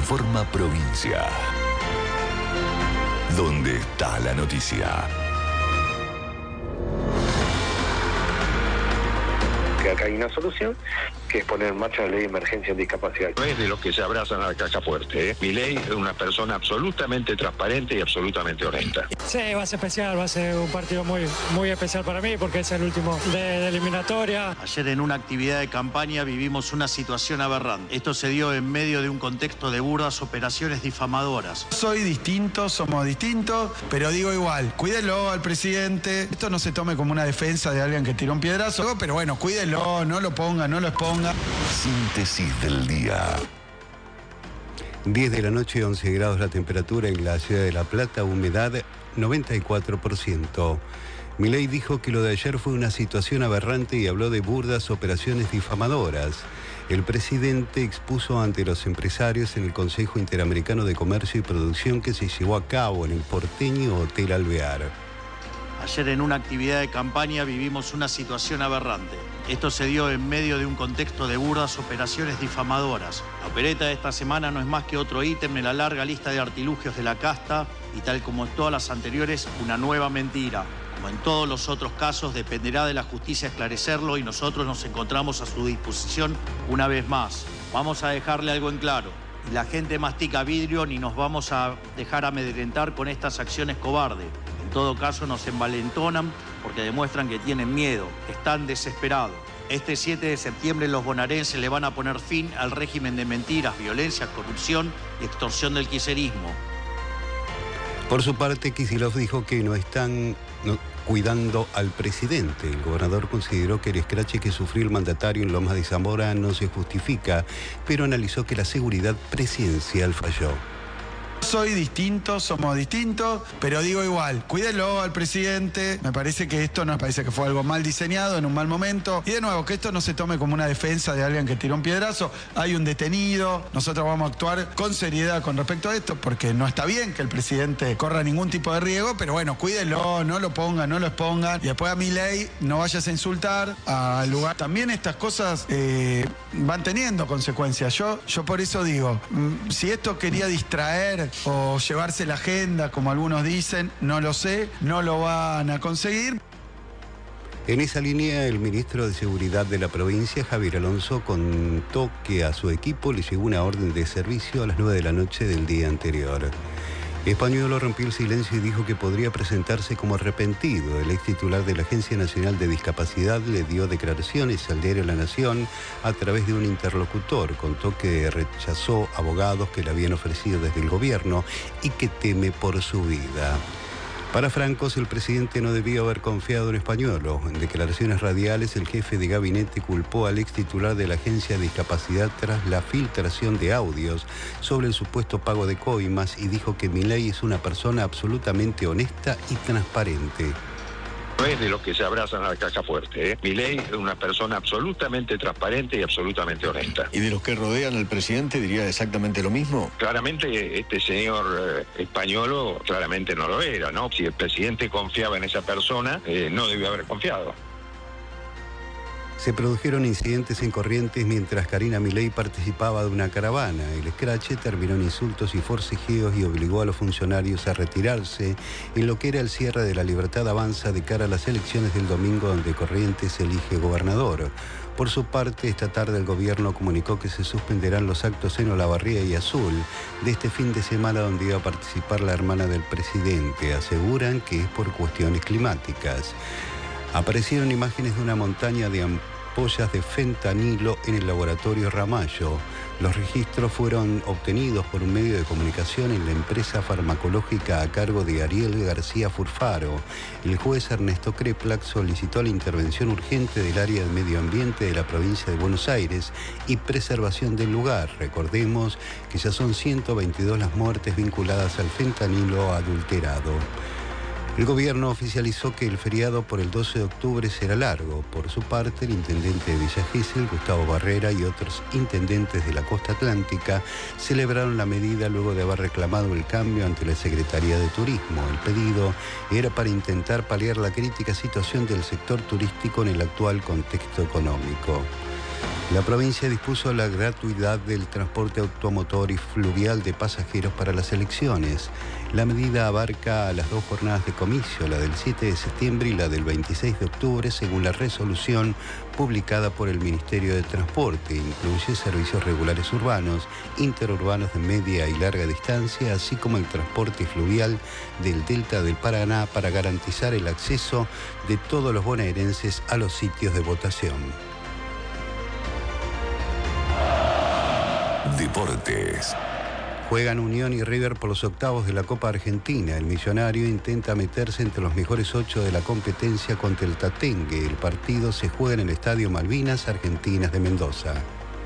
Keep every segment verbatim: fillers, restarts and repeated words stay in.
Informa Provincia. ¿Dónde está la noticia? Que acá hay una solución, que es poner en marcha la ley de emergencia en discapacidad. No es de los que se abrazan a la caja fuerte, ¿eh? Milei es una persona absolutamente transparente y absolutamente honesta. Sí, va a ser especial, va a ser un partido muy, muy especial para mí porque es el último de, de eliminatoria. Ayer en una actividad de campaña vivimos una situación aberrante. Esto se dio en medio de un contexto de burdas operaciones difamadoras. Soy distinto, somos distintos, pero digo igual, cuídelo al presidente. Esto no se tome como una defensa de alguien que tiró un piedrazo, pero bueno, cuídelo. No, no lo ponga, no lo exponga. Síntesis del día. diez de la noche, once grados la temperatura en la ciudad de La Plata, humedad noventa y cuatro por ciento. Milei dijo que lo de ayer fue una situación aberrante y habló de burdas operaciones difamadoras. El presidente expuso ante los empresarios en el Consejo Interamericano de Comercio y Producción que se llevó a cabo en el porteño Hotel Alvear. Ayer en una actividad de campaña vivimos una situación aberrante. Esto se dio en medio de un contexto de burdas operaciones difamadoras. La opereta de esta semana no es más que otro ítem en la larga lista de artilugios de la casta y tal como en todas las anteriores, una nueva mentira. Como en todos los otros casos, dependerá de la justicia esclarecerlo y nosotros nos encontramos a su disposición una vez más. Vamos a dejarle algo en claro. Y la gente mastica vidrio ni nos vamos a dejar amedrentar con estas acciones cobardes. En todo caso nos envalentonan porque demuestran que tienen miedo, están desesperados. Este siete de septiembre los bonaerenses le van a poner fin al régimen de mentiras, violencia, corrupción y extorsión del kirchnerismo. Por su parte, Kicillof dijo que no están no, cuidando al presidente. El gobernador consideró que el escrache que sufrió el mandatario en Lomas de Zamora no se justifica, pero analizó que la seguridad presidencial falló. Soy distinto, somos distintos, pero digo igual, cuídelo al presidente. Me parece que esto nos parece que fue algo mal diseñado en un mal momento. Y de nuevo, que esto no se tome como una defensa de alguien que tiró un piedrazo. Hay un detenido, nosotros vamos a actuar con seriedad con respecto a esto, porque no está bien que el presidente corra ningún tipo de riesgo, pero bueno, cuídelo, no lo pongan, no lo expongan. Y después a Milei no vayas a insultar al lugar. También estas cosas eh, van teniendo consecuencias. Yo, yo por eso digo, si esto quería distraer o llevarse la agenda, como algunos dicen, no lo sé, no lo van a conseguir. En esa línea, el ministro de Seguridad de la provincia, Javier Alonso, contó que a su equipo le llegó una orden de servicio a las nueve de la noche del día anterior. Españolo rompió el silencio y dijo que podría presentarse como arrepentido. El ex titular de la Agencia Nacional de Discapacidad le dio declaraciones al diario La Nación a través de un interlocutor. Contó que rechazó abogados que le habían ofrecido desde el gobierno y que teme por su vida. Para Francos, el presidente no debió haber confiado en Españolo. En declaraciones radiales, el jefe de gabinete culpó al ex titular de la Agencia de Discapacidad tras la filtración de audios sobre el supuesto pago de coimas y dijo que Milei es una persona absolutamente honesta y transparente. No es de los que se abrazan a la caja fuerte, ¿eh? Milei es una persona absolutamente transparente y absolutamente honesta. ¿Y de los que rodean al presidente diría exactamente lo mismo? Claramente este señor eh, Españolo claramente no lo era, ¿no? Si el presidente confiaba en esa persona, eh, no debió haber confiado. Se produjeron incidentes en Corrientes mientras Karina Milei participaba de una caravana. El escrache terminó en insultos y forcejeos y obligó a los funcionarios a retirarse en lo que era el cierre de La Libertad Avanza de cara a las elecciones del domingo donde Corrientes elige gobernador. Por su parte, esta tarde el gobierno comunicó que se suspenderán los actos en Olavarría y Azul de este fin de semana donde iba a participar la hermana del presidente. Aseguran que es por cuestiones climáticas. Aparecieron imágenes de una montaña de ampollas de fentanilo en el laboratorio Ramallo. Los registros fueron obtenidos por un medio de comunicación en la empresa farmacológica a cargo de Ariel García Furfaro. El juez Ernesto Kreplak solicitó la intervención urgente del área de medio ambiente de la provincia de Buenos Aires y preservación del lugar. Recordemos que ya son ciento veintidós las muertes vinculadas al fentanilo adulterado. El gobierno oficializó que el feriado por el doce de octubre será largo. Por su parte, el intendente de Villa Gesell, Gustavo Barrera, y otros intendentes de la costa atlántica celebraron la medida luego de haber reclamado el cambio ante la Secretaría de Turismo. El pedido era para intentar paliar la crítica situación del sector turístico en el actual contexto económico. La provincia dispuso la gratuidad del transporte automotor y fluvial de pasajeros para las elecciones. La medida abarca a las dos jornadas de comicio, la del siete de septiembre y la del veintiséis de octubre, según la resolución publicada por el Ministerio de Transporte. Incluye servicios regulares urbanos, interurbanos de media y larga distancia, así como el transporte fluvial del Delta del Paraná para garantizar el acceso de todos los bonaerenses a los sitios de votación. Deportes. Juegan Unión y River por los octavos de la Copa Argentina. El Millonario intenta meterse entre los mejores ocho de la competencia contra el Tatengue. El partido se juega en el Estadio Malvinas Argentinas de Mendoza.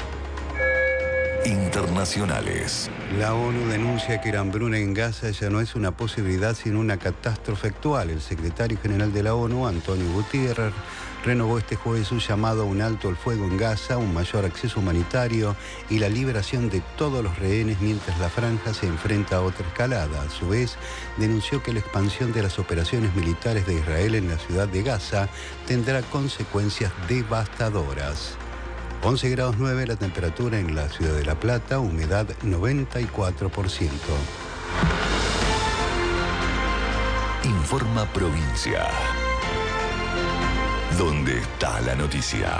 Internacionales. La ONU denuncia que la hambruna en Gaza ya no es una posibilidad sino una catástrofe actual. El secretario general de la ONU, Antonio Guterres, renovó este jueves su llamado a un alto al fuego en Gaza, un mayor acceso humanitario y la liberación de todos los rehenes mientras la franja se enfrenta a otra escalada. A su vez, denunció que la expansión de las operaciones militares de Israel en la ciudad de Gaza tendrá consecuencias devastadoras. once grados nueve la temperatura en la ciudad de La Plata, humedad noventa y cuatro por ciento. Informa Provincia. ¿Dónde está la noticia?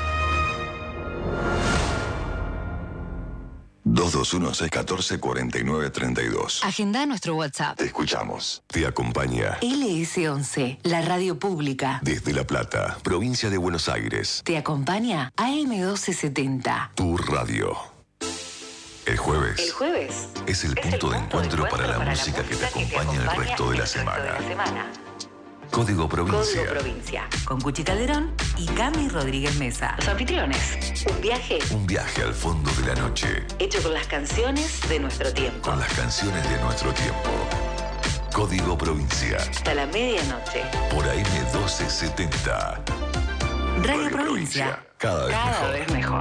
dos dos uno, seis uno cuatro, cuatro nueve tres dos. Agenda nuestro WhatsApp. Te escuchamos. Te acompaña L S once, la radio pública. desde La Plata, provincia de Buenos Aires. Te acompaña A M doce setenta. Tu radio. El jueves. El jueves es el punto de encuentro para la música que te acompaña el resto de la semana. Código Provincia. Código Provincia. Con Cuchi Calderón y Cami Rodríguez Mesa. Los anfitriones. Un viaje. Un viaje al fondo de la noche. Hecho con las canciones de nuestro tiempo. Con las canciones de nuestro tiempo. Código Provincia. Hasta la medianoche. Por A M doce setenta. Radio Provincia. Cada vez Cada mejor. vez mejor.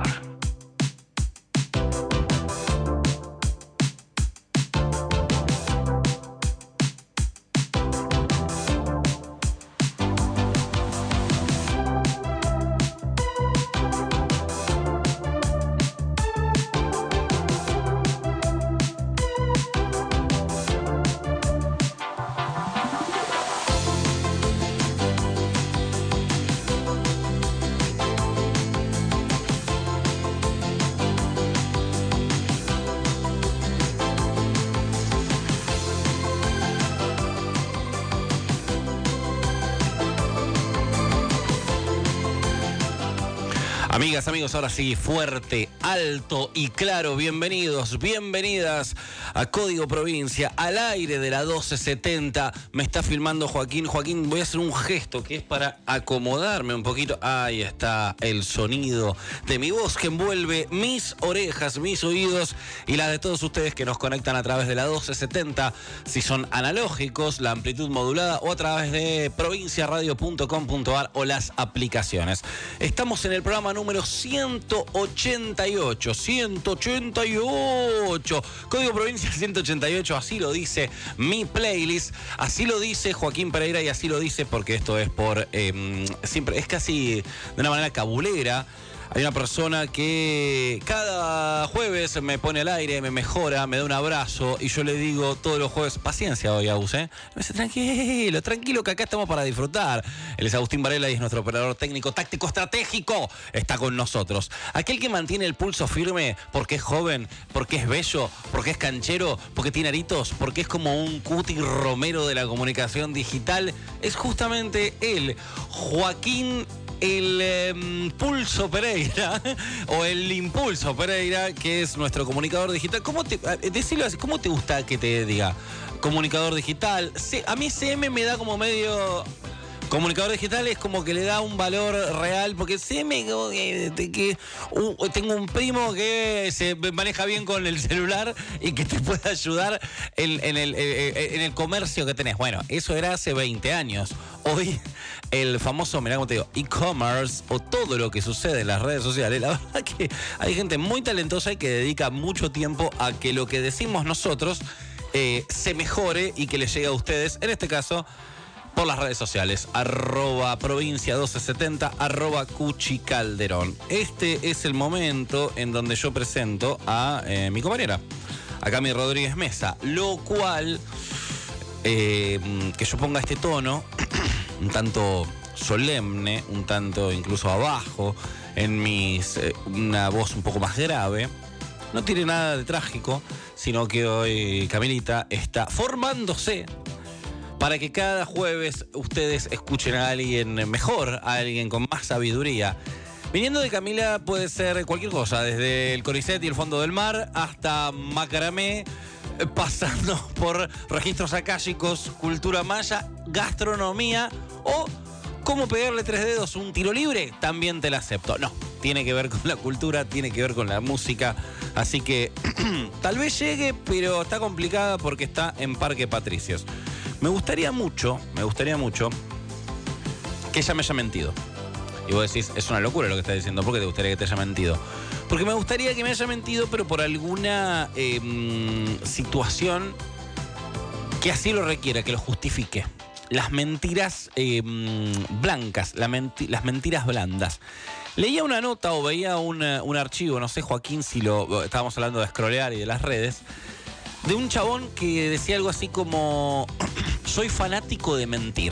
Amigas, amigos, ahora sí, fuerte, alto y claro, bienvenidos, bienvenidas a Código Provincia, al aire de la doce setenta. Me está filmando Joaquín. Joaquín, voy a hacer un gesto que es para acomodarme un poquito. Ahí está el sonido de mi voz que envuelve mis orejas, mis oídos y la de todos ustedes que nos conectan a través de la doce setenta, si son analógicos, la amplitud modulada, o a través de provincia radio punto com punto ar o las aplicaciones. Estamos en el programa número ciento ochenta y ocho, ciento ochenta y ocho, Código Provincia ciento ochenta y ocho, así lo dice mi playlist, así lo dice Joaquín Pereira y así lo dice porque esto es por, eh, siempre, es casi de una manera cabulera. Hay una persona que cada jueves me pone al aire, me mejora, me da un abrazo y yo le digo todos los jueves, paciencia hoy, Agus, ¿eh? Me dice, tranquilo, tranquilo, que acá estamos para disfrutar. Él es Agustín Varela y es nuestro operador técnico, táctico, estratégico. Está con nosotros. Aquel que mantiene el pulso firme porque es joven, porque es bello, porque es canchero, porque tiene aritos, porque es como un Cuti Romero de la comunicación digital, es justamente él, Joaquín el eh, Pulso Pereira o el Impulso Pereira, que es nuestro comunicador digital. ¿Cómo te, decirlo así, ¿cómo te gusta que te diga? Comunicador digital. C, a mí C M me da como medio... Comunicador digital es como que le da un valor real, porque C M, eh, que uh, tengo un primo que se maneja bien con el celular y que te puede ayudar en, en, el, eh, en el comercio que tenés. Bueno, eso era hace veinte años. Hoy el famoso, mirá cómo te digo, e-commerce o todo lo que sucede en las redes sociales, la verdad que hay gente muy talentosa y que dedica mucho tiempo a que lo que decimos nosotros eh, se mejore y que les llegue a ustedes, en este caso, por las redes sociales, arroba provincia doce setenta, arroba Cuchi Calderón. Este es el momento en donde yo presento a eh, mi compañera, a Cami Rodríguez Mesa, lo cual, eh, que yo ponga este tono, un tanto solemne, un tanto incluso abajo, en mis, eh, una voz un poco más grave, no tiene nada de trágico, sino que hoy Camilita está formándose para que cada jueves ustedes escuchen a alguien mejor, a alguien con más sabiduría. Viniendo de Camila puede ser cualquier cosa, desde el Coricet y el fondo del mar hasta Macaramé, pasando por registros akáshicos, cultura maya, gastronomía o cómo pegarle tres dedos un tiro libre, también te la acepto. No, tiene que ver con la cultura, tiene que ver con la música, así que tal vez llegue, pero está complicada porque está en Parque Patricios. Me gustaría mucho, me gustaría mucho que ella me haya mentido. Y vos decís, es una locura lo que estás diciendo, ¿por qué te gustaría que te haya mentido? Porque me gustaría que me haya mentido, pero por alguna eh, situación que así lo requiera, que lo justifique. Las mentiras eh, blancas, la menti las mentiras blandas. Leía una nota o veía un, un archivo, no sé, Joaquín, si lo estábamos hablando de scrollear y de las redes, de un chabón que decía algo así como: soy fanático de mentir.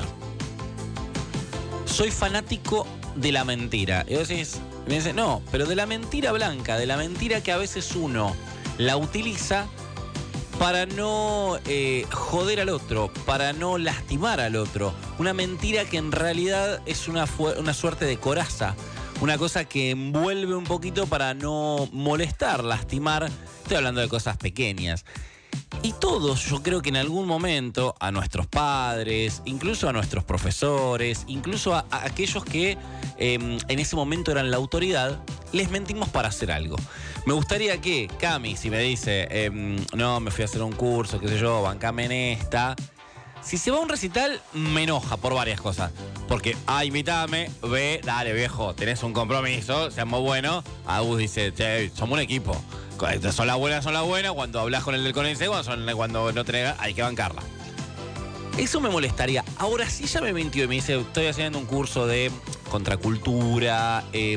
Soy fanático de la mentira. Y vos decís, me dice, no, pero de la mentira blanca, de la mentira que a veces uno la utiliza para no eh, joder al otro, para no lastimar al otro. Una mentira que en realidad es una, una suerte de coraza, una cosa que envuelve un poquito para no molestar, lastimar. Estoy hablando de cosas pequeñas. Y todos, yo creo que en algún momento, a nuestros padres, incluso a nuestros profesores, incluso a, a aquellos que eh, en ese momento eran la autoridad, les mentimos para hacer algo. Me gustaría que Cami, si me dice, eh, no, me fui a hacer un curso, qué sé yo, bancame en esta. Si se va a un recital, me enoja por varias cosas. Porque, ah, invítame, ve, dale viejo, tenés un compromiso, seamos buenos. Agus dice, che, somos un equipo. Son las buenas, son las buenas. Cuando hablas con el del Conense, cuando, son, cuando no tenés, hay que bancarla. Eso me molestaría. Ahora sí ya me mintió y me dice, estoy haciendo un curso de contracultura, eh,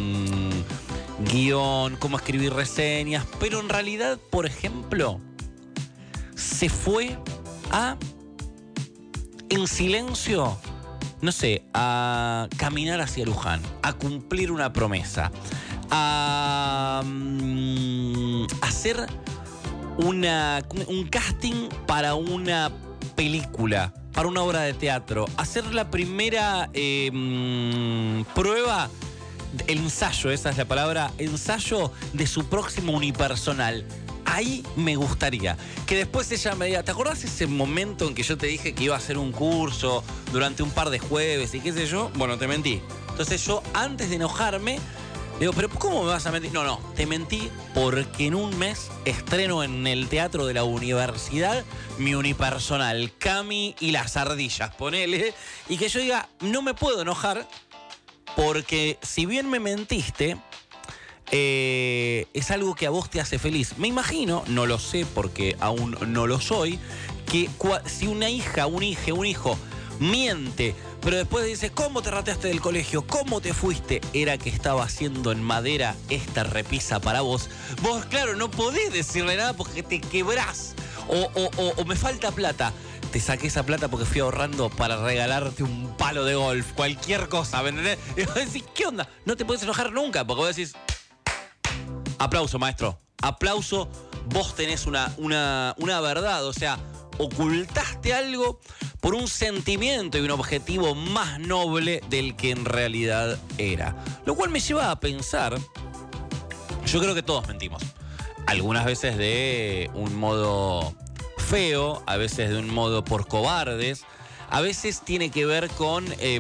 guión, cómo escribir reseñas. Pero en realidad, por ejemplo, se fue a, en silencio, no sé, a caminar hacia Luján, a cumplir una promesa, a um, hacer una, un casting para una película, para una obra de teatro, hacer la primera eh, prueba, el ensayo, esa es la palabra, ensayo de su próximo unipersonal. Ahí me gustaría que después ella me diga, ¿te acordás ese momento en que yo te dije que iba a hacer un curso durante un par de jueves y qué sé yo? Bueno, te mentí. Entonces yo, antes de enojarme, digo, ¿pero cómo me vas a mentir? No, no, te mentí porque en un mes estreno en el Teatro de la Universidad mi unipersonal, Cami y las ardillas, ponele. Y que yo diga, no me puedo enojar porque si bien me mentiste, eh, es algo que a vos te hace feliz. Me imagino, no lo sé porque aún no lo soy, que si una hija, un hijo, un hijo miente, pero después dice, ¿cómo te rateaste del colegio? ¿Cómo te fuiste? Era que estaba haciendo en madera esta repisa para vos. Vos, claro, no podés decirle nada porque te quebrás. O, o, o, o me falta plata. Te saqué esa plata porque fui ahorrando para regalarte un palo de golf. Cualquier cosa, ¿me entendés? Y vos decís, ¿qué onda? No te podés enojar nunca porque vos decís, aplauso, maestro. Aplauso, vos tenés una, una, una verdad. O sea, ocultaste algo por un sentimiento y un objetivo más noble del que en realidad era. Lo cual me lleva a pensar, yo creo que todos mentimos. Algunas veces de un modo feo, a veces de un modo por cobardes, a veces tiene que ver con, eh,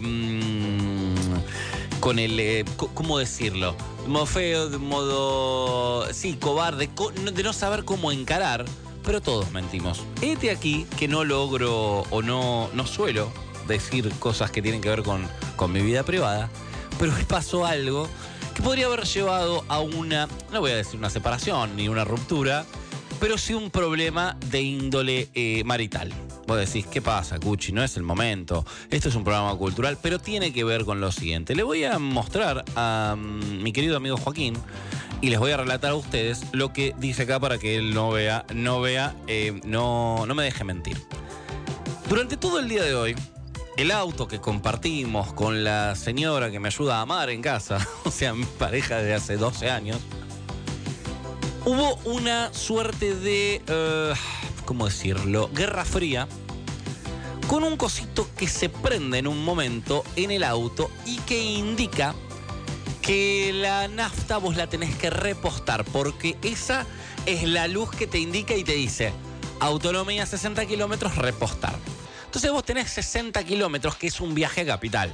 con el, eh, ¿cómo decirlo? De un modo feo, de un modo, sí, cobarde, de no saber cómo encarar. Pero todos mentimos. Este aquí que no logro o no, no suelo decir cosas que tienen que ver con, con mi vida privada, pero me pasó algo que podría haber llevado a una, no voy a decir una separación ni una ruptura, pero sí un problema de índole eh, marital. vos decís, ¿qué pasa, Cuchi? No es el momento. Esto es un programa cultural, pero tiene que ver con lo siguiente. Le voy a mostrar a um, mi querido amigo Joaquín y les voy a relatar a ustedes lo que dice acá para que él no vea, no vea, eh, no, no me deje mentir. Durante todo el día de hoy, el auto que compartimos con la señora que me ayuda a amar en casa, o sea, mi pareja de hace doce años, hubo una suerte de, uh, ¿cómo decirlo?, guerra fría, con un cosito que se prende en un momento en el auto y que indica que la nafta vos la tenés que repostar, porque esa es la luz que te indica y te dice, autonomía sesenta kilómetros, repostar. Entonces vos tenés sesenta kilómetros, que es un viaje a Capital,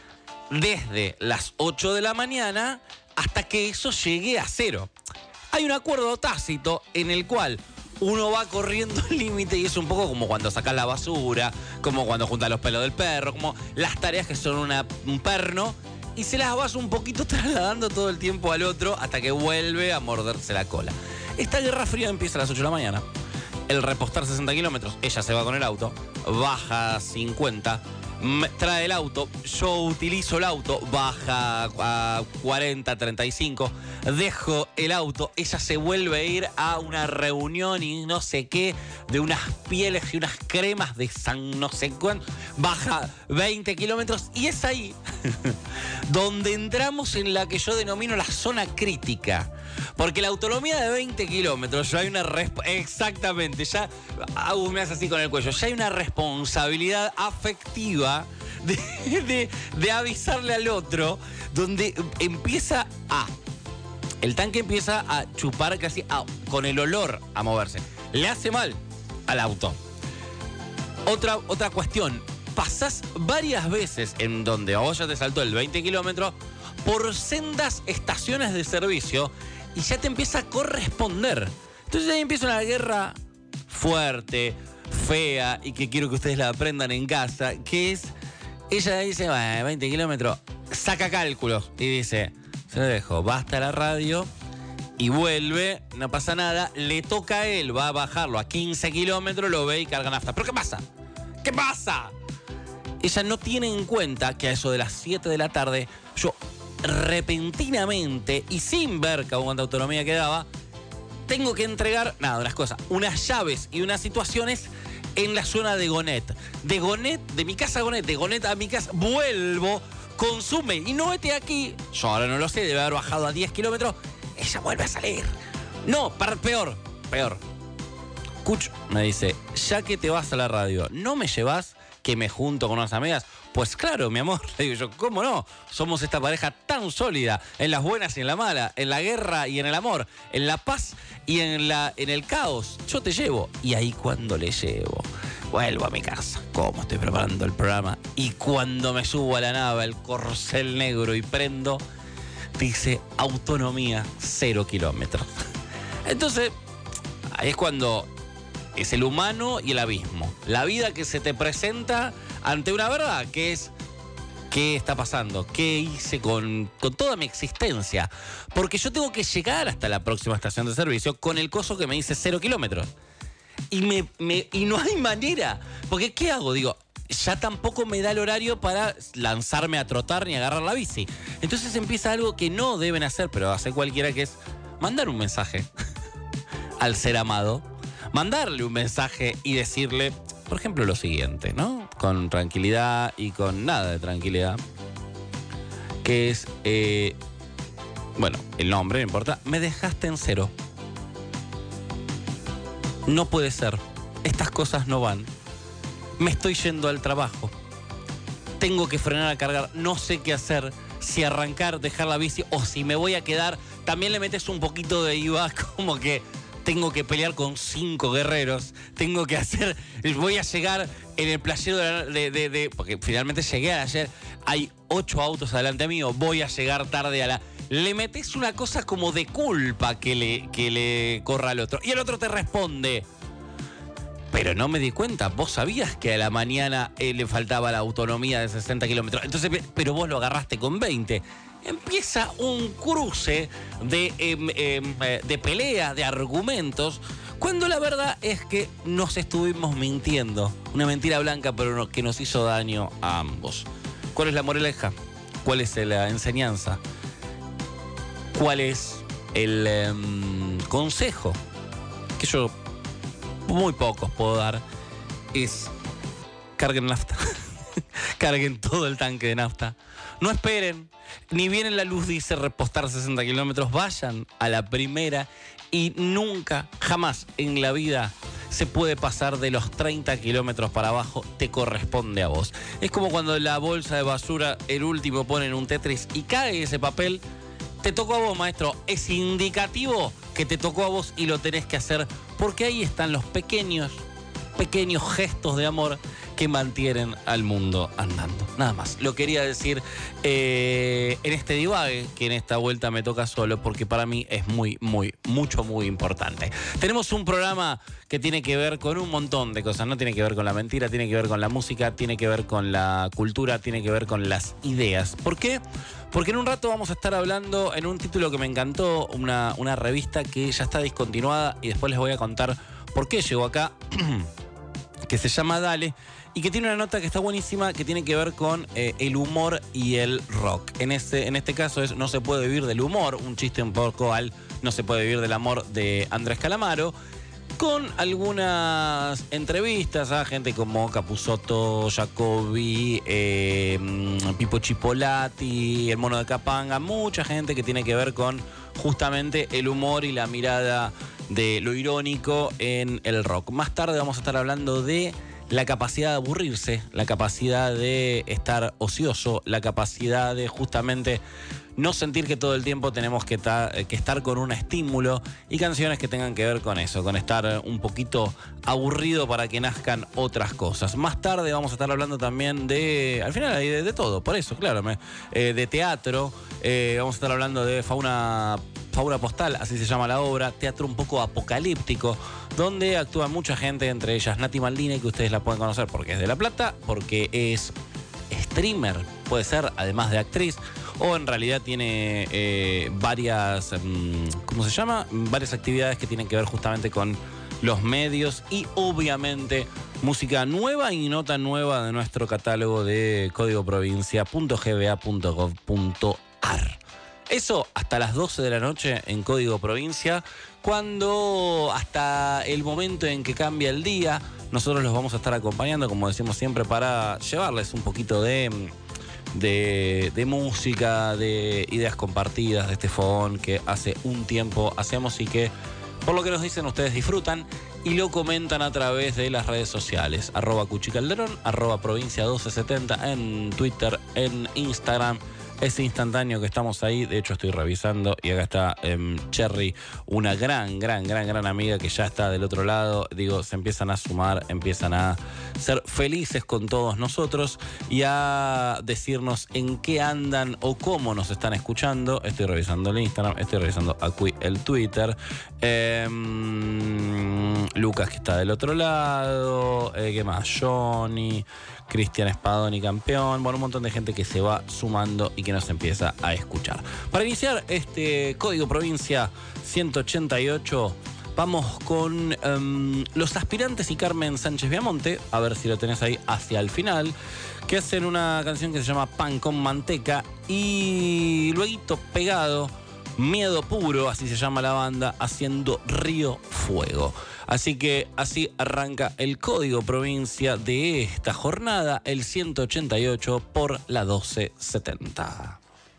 desde las ocho de la mañana hasta que eso llegue a cero. Hay un acuerdo tácito en el cual uno va corriendo el límite y es un poco como cuando sacas la basura, como cuando juntas los pelos del perro, como las tareas que son una, un perno y se las vas un poquito trasladando todo el tiempo al otro hasta que vuelve a morderse la cola. Esta guerra fría empieza a las ocho de la mañana. El repostar sesenta kilómetros, ella se va con el auto, baja cincuenta, trae el auto, yo utilizo el auto, baja a cuarenta, treinta y cinco, dejo el auto, ella se vuelve a ir a una reunión y no sé qué, de unas pieles y unas cremas de San no sé cuánto, baja veinte kilómetros y es ahí donde entramos en la que yo denomino la zona crítica. Porque la autonomía de veinte kilómetros, ya hay una... Resp- exactamente, ya... Agus me hace así con el cuello. Ya hay una responsabilidad afectiva de, de, de avisarle al otro, donde empieza a... El tanque empieza a chupar casi a, con el olor a moverse. Le hace mal al auto. Otra, otra cuestión. Pasás varias veces en donde a vos ya te saltó el veinte kilómetros por sendas estaciones de servicio y ya te empieza a corresponder. Entonces ahí empieza una guerra fuerte, fea, y que quiero que ustedes la aprendan en casa, que es, ella dice, bueno, veinte kilómetros, saca cálculos y dice, se lo dejo, va hasta la radio y vuelve, no pasa nada, le toca a él, va a bajarlo a quince kilómetros, lo ve y carga nafta. ¿Pero qué pasa? ¿Qué pasa? Ella no tiene en cuenta que a eso de las siete de la tarde, yo repentinamente y sin ver cuánta autonomía quedaba, tengo que entregar, nada, unas cosas, unas llaves y unas situaciones en la zona de Gonet. De Gonet, de mi casa a Gonet, de Gonet a mi casa, vuelvo, consume, y no vete aquí, yo ahora no lo sé, debe haber bajado a diez kilómetros, ella vuelve a salir. No, para, peor, peor. Cuch me dice, ya que te vas a la radio, ¿no me llevas que me junto con unas amigas? Pues claro, mi amor, le digo yo, ¿cómo no? Somos esta pareja tan sólida, en las buenas y en la mala, en la guerra y en el amor, en la paz y en, la, en el caos. Yo te llevo. Y ahí cuando le llevo, vuelvo a mi casa, como estoy preparando el programa, y cuando me subo a la nave, el corcel negro y prendo, dice autonomía cero kilómetros. Entonces, ahí es cuando es el humano y el abismo. La vida que se te presenta ante una verdad, que es ¿qué está pasando? ¿Qué hice con, con toda mi existencia? Porque yo tengo que llegar hasta la próxima estación de servicio con el coso que me dice cero kilómetros. Y, me, me, y no hay manera. Porque ¿qué hago? Digo, ya tampoco me da el horario para lanzarme a trotar ni agarrar la bici. Entonces empieza algo que no deben hacer, pero hace cualquiera, que es mandar un mensaje al ser amado. Mandarle un mensaje y decirle, por ejemplo, lo siguiente, ¿no? Con tranquilidad y con nada de tranquilidad. Que es, eh, bueno, el nombre, no importa. Me dejaste en cero. No puede ser. Estas cosas no van. Me estoy yendo al trabajo. Tengo que frenar a cargar. No sé qué hacer. Si arrancar, dejar la bici o si me voy a quedar. También le metes un poquito de I V A, como que tengo que pelear con cinco guerreros, tengo que hacer, voy a llegar en el playero de, de, de, de porque finalmente llegué ayer, hay ocho autos adelante mío, voy a llegar tarde a la... Le metes una cosa como de culpa que le, que le corra al otro, y el otro te responde, pero no me di cuenta, vos sabías que a la mañana eh, le faltaba la autonomía de sesenta kilómetros, entonces, pero vos lo agarraste con veinte. Empieza un cruce de, eh, eh, de pelea, de argumentos, Cuando la verdad es que nos estuvimos mintiendo. Una mentira blanca, pero no, que nos hizo daño a ambos. ¿Cuál es la moraleja? ¿Cuál es la enseñanza? ¿Cuál es el eh, consejo? Que yo muy pocos puedo dar. Es carguen nafta. Carguen todo el tanque de nafta. No esperen. Ni bien en la luz dice repostar sesenta kilómetros. Vayan a la primera. Y nunca, jamás en la vida se puede pasar de los treinta kilómetros para abajo. Te corresponde a vos. Es como cuando la bolsa de basura, el último, pone en un Tetris y cae ese papel. Te tocó a vos, maestro. Es indicativo que te tocó a vos y lo tenés que hacer, porque ahí están los pequeños, pequeños gestos de amor que mantienen al mundo andando. Nada más. Lo quería decir eh, en este divague, que en esta vuelta me toca solo, porque para mí es muy, muy, mucho, muy importante. Tenemos un programa que tiene que ver con un montón de cosas. No tiene que ver con la mentira, tiene que ver con la música, tiene que ver con la cultura, tiene que ver con las ideas. ¿Por qué? Porque en un rato vamos a estar hablando en un título que me encantó, una, una revista que ya está discontinuada, y después les voy a contar por qué llegó acá, que se llama Dale, y que tiene una nota que está buenísima, que tiene que ver con eh, el humor y el rock. En este, en este caso es No se puede vivir del humor, un chiste un poco al No se puede vivir del amor de Andrés Calamaro, con algunas entrevistas a gente como Capusotto, Jacobi, eh, Pipo Chipolati, el Mono de Capanga, mucha gente que tiene que ver con justamente el humor y la mirada de lo irónico en el rock. Más tarde vamos a estar hablando de la capacidad de aburrirse, la capacidad de estar ocioso, la capacidad de justamente no sentir que todo el tiempo tenemos que, ta- que estar con un estímulo, y canciones que tengan que ver con eso, con estar un poquito aburrido para que nazcan otras cosas. Más tarde vamos a estar hablando también de, al final, de, de todo, por eso, claro, me, eh, de teatro, eh, vamos a estar hablando de fauna... Fauna Postal, así se llama la obra, teatro un poco apocalíptico, donde actúa mucha gente, entre ellas Nati Maldini, que ustedes la pueden conocer porque es de La Plata, porque es streamer, puede ser, además de actriz, o en realidad tiene eh, varias, ¿cómo se llama? Varias actividades que tienen que ver justamente con los medios, y obviamente música nueva y no tan nueva de nuestro catálogo de código provincia punto g b a punto gov punto a r. Eso hasta las doce de la noche en Código Provincia, cuando hasta el momento en que cambia el día, nosotros los vamos a estar acompañando, como decimos siempre, para llevarles un poquito de, de, de música, de ideas compartidas, de este fogón que hace un tiempo hacemos y que, por lo que nos dicen, ustedes disfrutan y lo comentan a través de las redes sociales. Arroba Cuchicalderón, arroba Provincia doce setenta en Twitter, en Instagram. Es instantáneo que estamos ahí. De hecho, estoy revisando y acá está eh, Cherry, una gran, gran, gran, gran amiga que ya está del otro lado. Digo, se empiezan a sumar, empiezan a ser felices con todos nosotros y a decirnos en qué andan o cómo nos están escuchando. Estoy revisando el Instagram, estoy revisando aquí el Twitter. Eh, Lucas, que está del otro lado. Eh, ¿Qué más? Johnny, Cristian Espadoni, campeón. Bueno, un montón de gente que se va sumando y que nos empieza a escuchar. Para iniciar este Código Provincia ciento ochenta y ocho, vamos con um, Los Aspirantes y Carmen Sánchez Viamonte, a ver si lo tenés ahí hacia el final, que hacen una canción que se llama Pan con Manteca, y luego pegado Miedo Puro, así se llama la banda, haciendo Río Fuego. Así que así arranca el Código Provincia de esta jornada, el ciento ochenta y ocho por la doce setenta.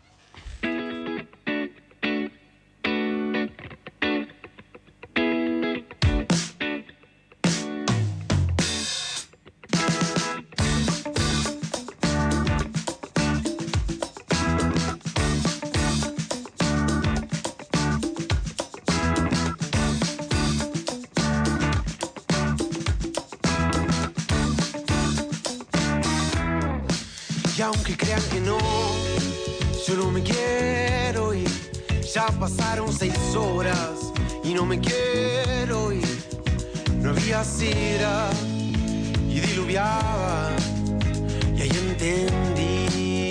Y aunque crean que no, yo no me quiero ir. Ya pasaron seis horas y no me quiero ir. No había sidra y diluviaba, y ahí entendí.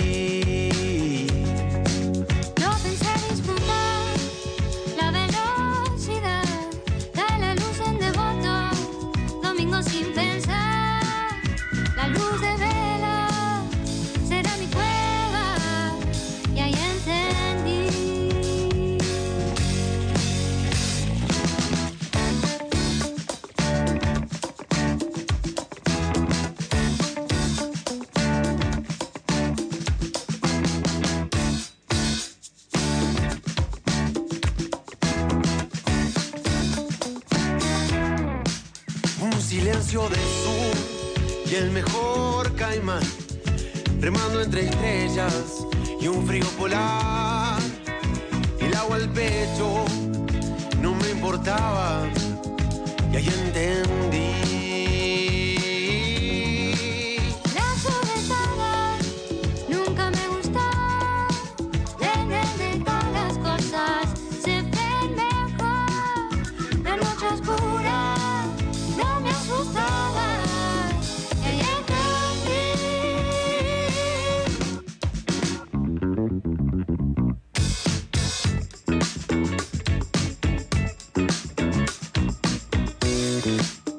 No pensé disfrutar la velocidad de la luz en nació del sur y el mejor caimán, remando entre estrellas y un frío polar. El agua al pecho no me importaba y ahí entendí. La soledad nunca me gustó. Desde todas las cosas se ven mejor. La noche oscura no me asustaba y ahí entendí.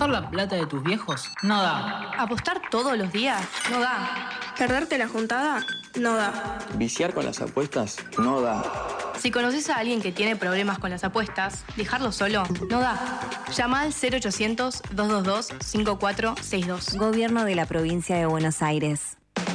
¿Robar la plata de tus viejos? No da. ¿Apostar todos los días? No da. ¿Perderte la juntada? No da. ¿Viciar con las apuestas? No da. Si conoces a alguien que tiene problemas con las apuestas, dejarlo solo no da. Llama al cero ochocientos, dos dos dos, cinco cuatro seis dos. Gobierno de la Provincia de Buenos Aires.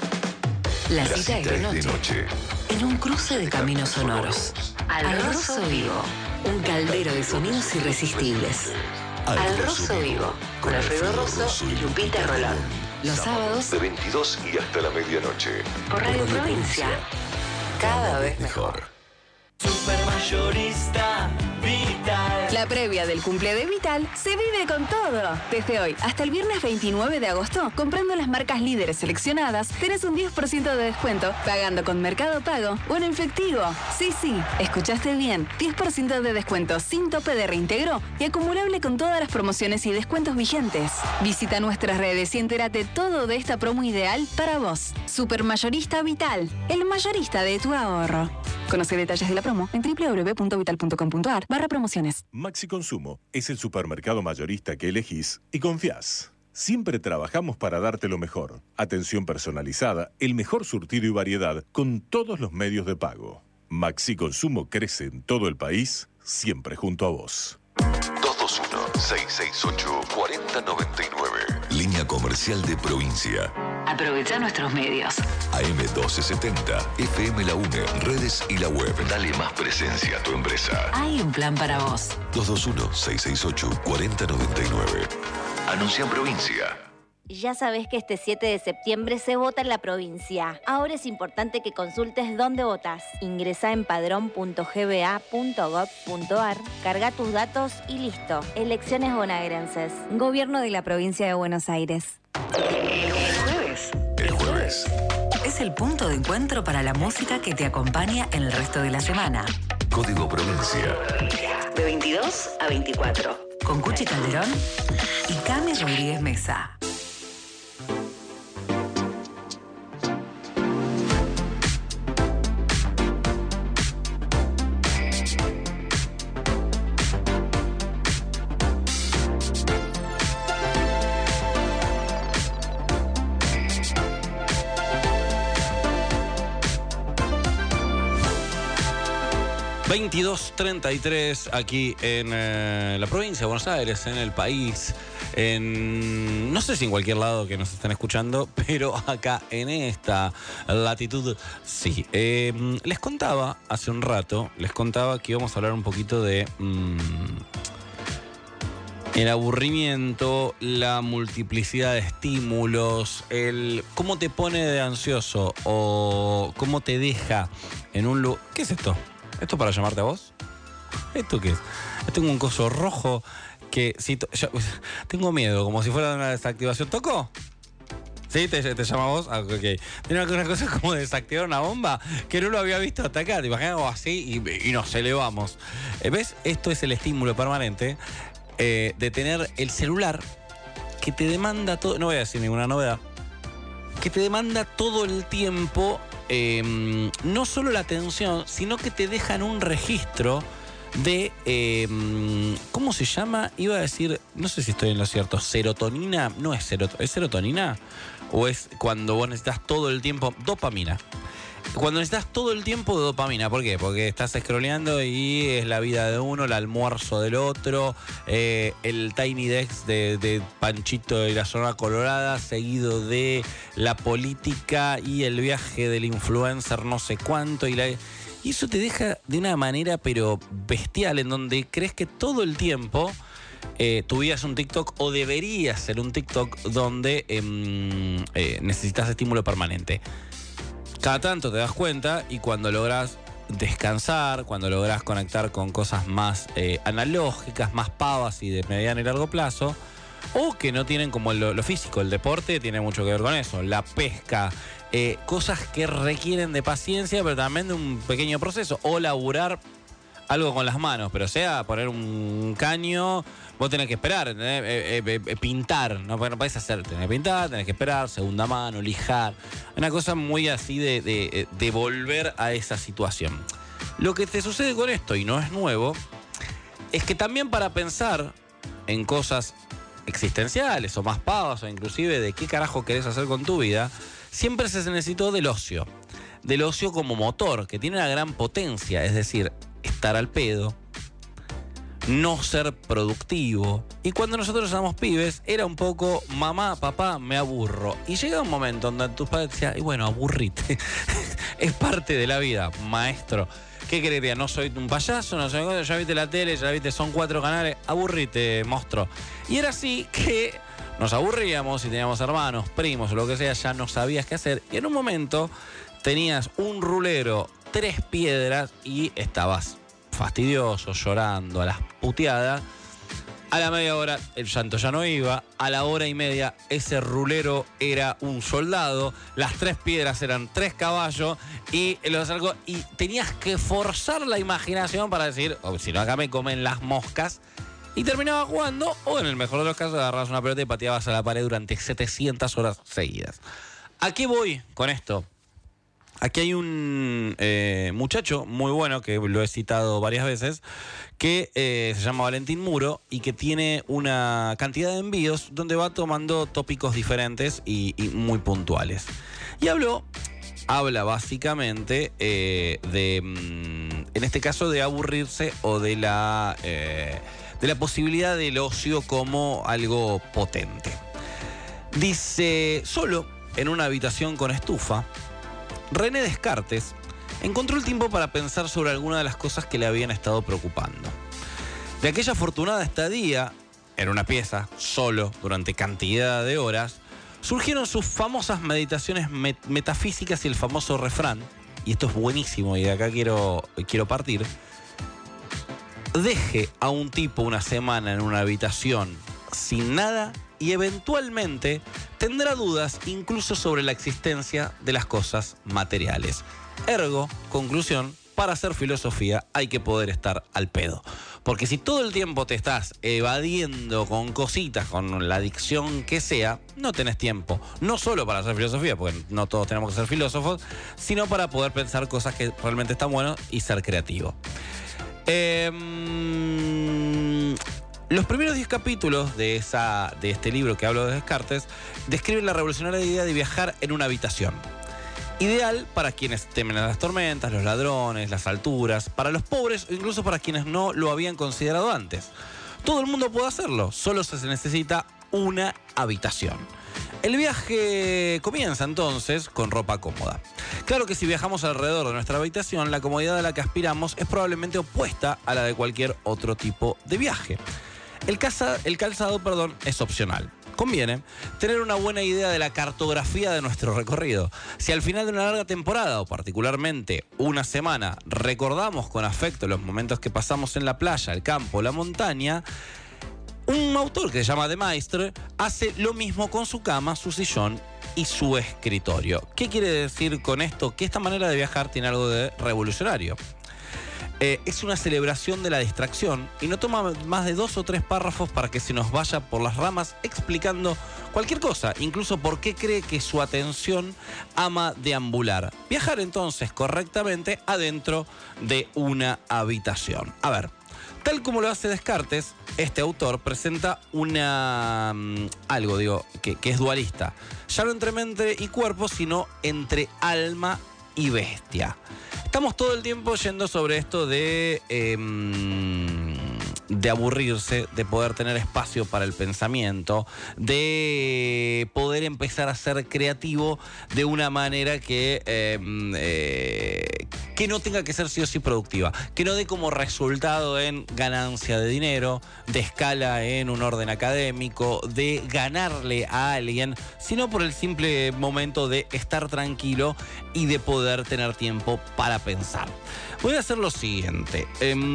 La cita es de noche. En un cruce de caminos sonoros. Al Rosso Vivo. Un caldero de sonidos irresistibles. Al Rosso Vivo. Con Alfredo Rosso y Lupita Rolón. Los sábados de veintidós y hasta la medianoche. Por Radio Provincia. Cada vez mejor. Supermayorista Vital. La previa del cumple de Vital se vive con todo. Desde hoy hasta el viernes veintinueve de agosto, comprando las marcas líderes seleccionadas, tenés un diez por ciento de descuento pagando con Mercado Pago o en efectivo. Sí, sí, escuchaste bien. diez por ciento de descuento sin tope de reintegro y acumulable con todas las promociones y descuentos vigentes. Visita nuestras redes y entérate todo de esta promo ideal para vos. Supermayorista Vital, el mayorista de tu ahorro. Conoce detalles de la promo en doble u doble u doble u punto vital punto com punto a r barra promociones. Maxi Consumo es el supermercado mayorista que elegís y confías. Siempre trabajamos para darte lo mejor. Atención personalizada, el mejor surtido y variedad con todos los medios de pago. Maxi Consumo crece en todo el país, siempre junto a vos. dos dos uno, seis seis ocho, cuatro cero nueve nueve. Línea comercial de Provincia. Aprovecha nuestros medios. A M doce setenta, F M La UNE, redes y la web. Dale más presencia a tu empresa. Hay un plan para vos. dos dos uno, seis seis ocho, cuatro cero nueve nueve. Anuncia en Provincia. Ya sabés que este siete de septiembre se vota en la provincia. Ahora es importante que consultes dónde votás. Ingresá en padrón punto g b a punto gob punto a r, carga tus datos y listo. Elecciones bonaerenses. Gobierno de la Provincia de Buenos Aires. El jueves. El jueves. Es el punto de encuentro para la música que te acompaña en el resto de la semana. Código Provincia. De veintidós a veinticuatro. Con Cuchi Calderón y Cami Rodríguez Mesa. veintidós treinta y tres aquí en eh, la provincia de Buenos Aires, en el país, en no sé si en cualquier lado que nos estén escuchando, pero acá en esta latitud sí. Eh, les contaba hace un rato, les contaba que íbamos a hablar un poquito de mmm, el aburrimiento, la multiplicidad de estímulos, el cómo te pone de ansioso o cómo te deja en un lugar. ¿Qué es esto? ¿Esto para llamarte a vos? ¿Esto qué es? Tengo un coso rojo que si to- ya, tengo miedo, como si fuera una desactivación. ¿Tocó? ¿Sí? ¿Te, te llama a vos? Ah, ok. Tiene una cosa como desactivar una bomba que no lo había visto hasta acá. Te imaginas algo así y, y nos elevamos. ¿Ves? Esto es el estímulo permanente eh, de tener el celular que te demanda todo. No voy a decir ninguna novedad. Que te demanda todo el tiempo. Eh, no solo la atención, sino que te dejan un registro de, eh, ¿cómo se llama? Iba a decir, no sé si estoy en lo cierto, serotonina, no es serotonina, ¿es serotonina? ¿O es cuando vos necesitas todo el tiempo, dopamina? Cuando necesitas todo el tiempo de dopamina, ¿por qué? Porque estás scrolleando y es la vida de uno, el almuerzo del otro, eh, el Tiny Desk de, de Panchito y la Zona Colorada, seguido de la política y el viaje del influencer no sé cuánto. Y, la, y eso te deja de una manera pero bestial, en donde crees que todo el tiempo eh, tu vida es un TikTok o debería ser un TikTok donde eh, eh, necesitas estímulo permanente. Cada tanto te das cuenta y cuando logras descansar, cuando logras conectar con cosas más eh, analógicas, más pavas y de mediano y largo plazo, o que no tienen como lo, lo físico, el deporte tiene mucho que ver con eso, la pesca, eh, cosas que requieren de paciencia pero también de un pequeño proceso, o laburar algo con las manos, pero sea poner un caño, vos tenés que esperar, eh, eh, eh, pintar, no, no podés hacer, tenés que pintar, tenés que esperar, segunda mano, lijar, una cosa muy así de, de, de volver a esa situación. Lo que te sucede con esto, y no es nuevo, es que también para pensar en cosas existenciales o más pavas o inclusive de qué carajo querés hacer con tu vida, siempre se necesitó del ocio. Del ocio como motor, que tiene una gran potencia, es decir, estar al pedo, no ser productivo. Y cuando nosotros éramos pibes, era un poco, mamá, papá, me aburro. Y llega un momento donde tus padres decían, y bueno, aburrite. Es parte de la vida, maestro. ¿Qué quería? No soy un payaso, no soy, ya viste la tele, ya viste, son cuatro canales, aburrite, monstruo. Y era así que nos aburríamos y teníamos hermanos, primos o lo que sea, ya no sabías qué hacer. Y en un momento tenías un rulero, tres piedras y estabas fastidioso, llorando, a las puteadas. A la media hora el llanto ya no iba, a la hora y media ese rulero era un soldado, las tres piedras eran tres caballos y los algo y tenías que forzar la imaginación para decir, oh, si no acá me comen las moscas, y terminabas jugando, o en el mejor de los casos agarrabas una pelota y pateabas a la pared durante setecientas horas seguidas. ¿A qué voy con esto? Aquí hay un eh, muchacho muy bueno, que lo he citado varias veces, que eh, se llama Valentín Muro y que tiene una cantidad de envíos donde va tomando tópicos diferentes y, y muy puntuales. Y habló, habla básicamente eh, de, en este caso, de aburrirse o de la, eh, de la posibilidad del ocio como algo potente. Dice, solo en una habitación con estufa, René Descartes encontró el tiempo para pensar sobre algunas de las cosas que le habían estado preocupando. De aquella afortunada estadía en una pieza, solo, durante cantidad de horas, surgieron sus famosas meditaciones met- metafísicas y el famoso refrán, y esto es buenísimo y de acá quiero, quiero partir: deje a un tipo una semana en una habitación sin nada y eventualmente tendrá dudas incluso sobre la existencia de las cosas materiales. Ergo, conclusión, para hacer filosofía hay que poder estar al pedo. Porque si todo el tiempo te estás evadiendo con cositas, con la adicción que sea, no tenés tiempo. No solo para hacer filosofía, porque no todos tenemos que ser filósofos, sino para poder pensar cosas que realmente están buenas y ser creativo. Eh... Los primeros diez capítulos de, esa, de este libro que hablo de Descartes describen la revolucionaria idea de viajar en una habitación. Ideal para quienes temen a las tormentas, los ladrones, las alturas, para los pobres o incluso para quienes no lo habían considerado antes. Todo el mundo puede hacerlo, solo se necesita una habitación. El viaje comienza entonces con ropa cómoda. Claro que si viajamos alrededor de nuestra habitación, la comodidad a la que aspiramos es probablemente opuesta a la de cualquier otro tipo de viaje. El, casa, el calzado, perdón, es opcional. Conviene tener una buena idea de la cartografía de nuestro recorrido. Si al final de una larga temporada, o particularmente una semana, recordamos con afecto los momentos que pasamos en la playa, el campo, la montaña, un autor que se llama De Maistre hace lo mismo con su cama, su sillón y su escritorio. ¿Qué quiere decir con esto? Que esta manera de viajar tiene algo de revolucionario. Eh, es una celebración de la distracción y no toma más de dos o tres párrafos para que se nos vaya por las ramas explicando cualquier cosa, incluso por qué cree que su atención ama deambular. Viajar entonces correctamente adentro de una habitación. A ver, tal como lo hace Descartes, este autor presenta una um, algo, digo, que, que es dualista. Ya no entre mente y cuerpo, sino entre alma y bestia. Estamos todo el tiempo yendo sobre esto de, eh, de aburrirse, de poder tener espacio para el pensamiento, de poder empezar a ser creativo de una manera que, eh, eh, que no tenga que ser sí o sí productiva, que no dé como resultado en ganancia de dinero, de escala en un orden académico, de ganarle a alguien, sino por el simple momento de estar tranquilo y de poder tener tiempo para pensar. Voy a hacer lo siguiente.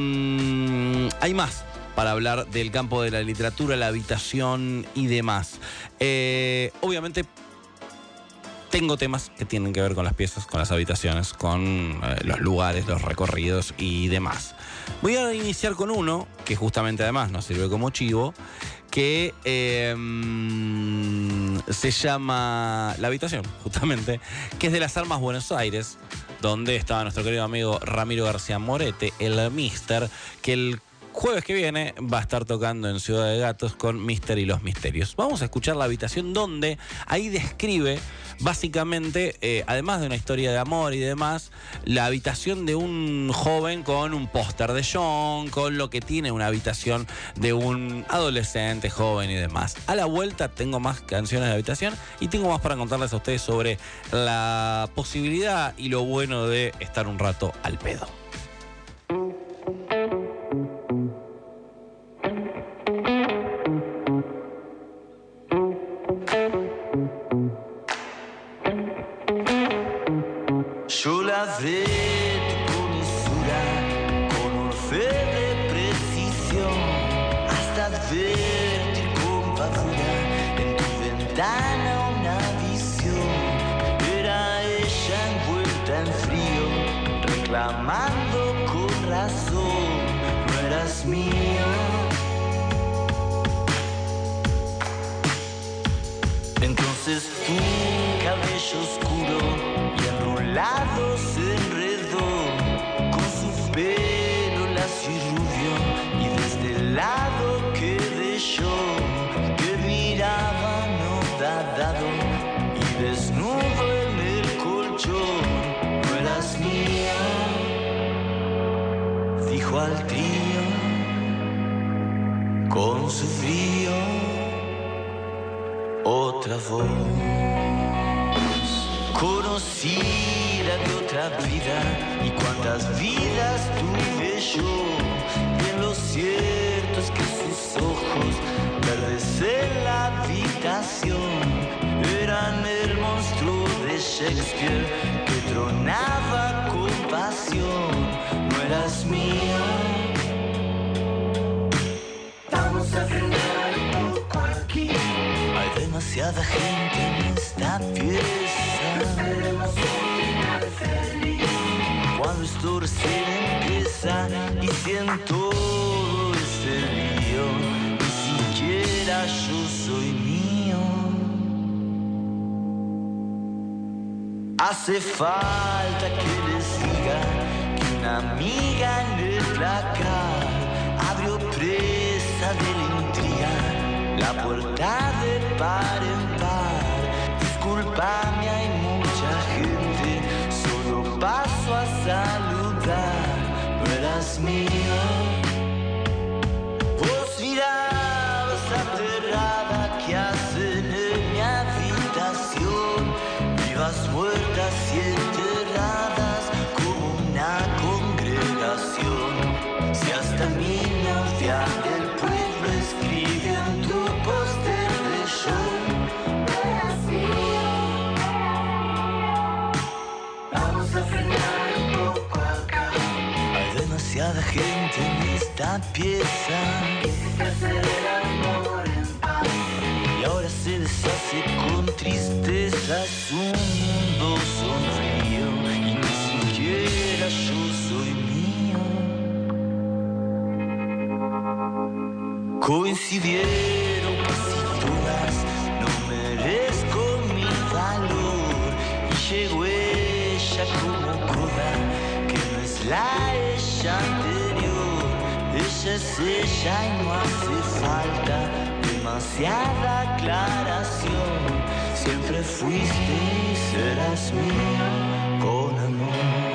Eh, hay más para hablar del campo de la literatura, la habitación y demás. Eh, obviamente tengo temas que tienen que ver con las piezas, con las habitaciones, con eh, los lugares, los recorridos y demás. Voy a iniciar con uno que justamente además nos sirve como chivo, que eh, se llama La Habitación, justamente, que es de las Armas Buenos Aires, donde estaba nuestro querido amigo Ramiro García Morete, el Mister, que el jueves que viene va a estar tocando en Ciudad de Gatos con Mister y los Misterios. Vamos a escuchar La Habitación, donde ahí describe básicamente, eh, además de una historia de amor y demás, la habitación de un joven con un póster de John, con lo que tiene una habitación de un adolescente, joven y demás. A la vuelta tengo más canciones de habitación y tengo más para contarles a ustedes sobre la posibilidad y lo bueno de estar un rato al pedo. Yo lavré tu comisura con fe de precisión hasta advertir con pavura en tu ventana una visión. Era ella envuelta en frío, reclamando con razón, no eras mío. Entonces tu cabello oscuro lado se enredó con su pelo lacio y rubio, y desde el lado quedé yo que miraba anodadado y desnudo en el colchón. No eras mía, dijo al trío con su frío otra voz. Conocí la de otra vida y cuántas vidas tuve yo. Bien lo cierto es que sus ojos verdes en la habitación eran el monstruo de Shakespeare que tronaba con pasión. No eras mía. Vamos a frenar un poco aquí. Hay demasiada gente en esta pieza. Esperemos un final feliz. Cuando esto recién empieza y siento este lío, ni siquiera yo soy mío. Hace falta que les diga que una amiga en el placar abrió presa de la intriga la puerta de par en par. Disculpame, hay mucha gente, solo paso a saludar. No eras mía. Vos mirabas aterrada, ¿qué hacen en mi habitación? Vivas muertas y enterradas como una congregación. Si hasta mi novia del pueblo escribe en tu póster de show. Demasiada gente en esta pieza y ahora se deshace con tristeza. Su mundo sombrío y ni siquiera yo soy mío. Coincidieron casi todas, no merezco mi valor, y llegó ella como coda que no es la ella anterior. Ella es ella y no hace falta demasiada aclaración. Siempre fuiste y serás mía con amor.